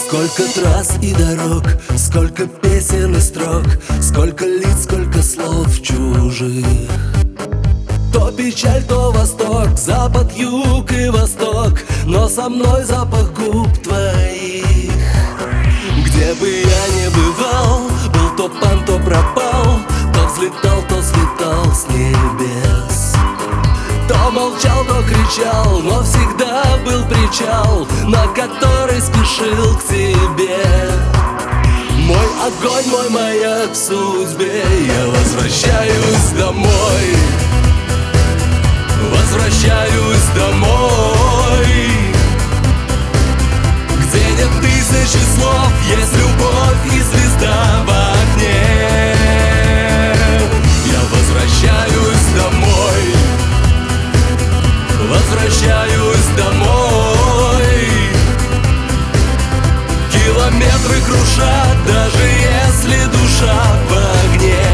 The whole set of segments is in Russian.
Сколько трасс и дорог, сколько песен и строк, сколько лиц, сколько слов чужих. То печаль, то восторг, запад, юг и восток, но со мной запах губ твоих. Где бы я ни бывал, был то пан, то пропал, то взлетал, то слетал с небес. То молчал, то кричал, но всегда был причал, на который спешил к тебе. Мой огонь, мой маяк в судьбе, я возвращаюсь домой. Возвращаюсь домой, где нет тысячи слов, есть любовь и звезда в окне. Я возвращаюсь домой. Возвращаюсь домой. Километры крушат, даже если душа в огне.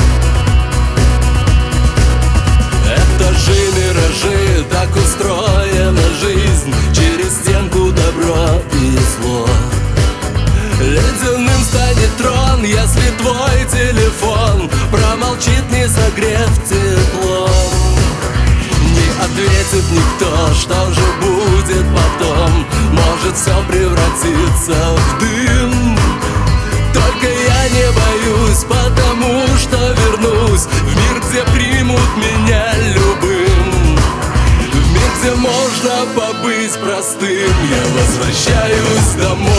Этажи, миражи, так устроена жизнь, через стенку добро и зло. Ледяным станет трон, если твой телефон промолчит, не согрев тепло. Не ответит никто, что же будет потом, может все превратиться в дым. Только я не боюсь, потому что вернусь в мир, где примут меня любым, в мир, где можно побыть простым. Я возвращаюсь домой.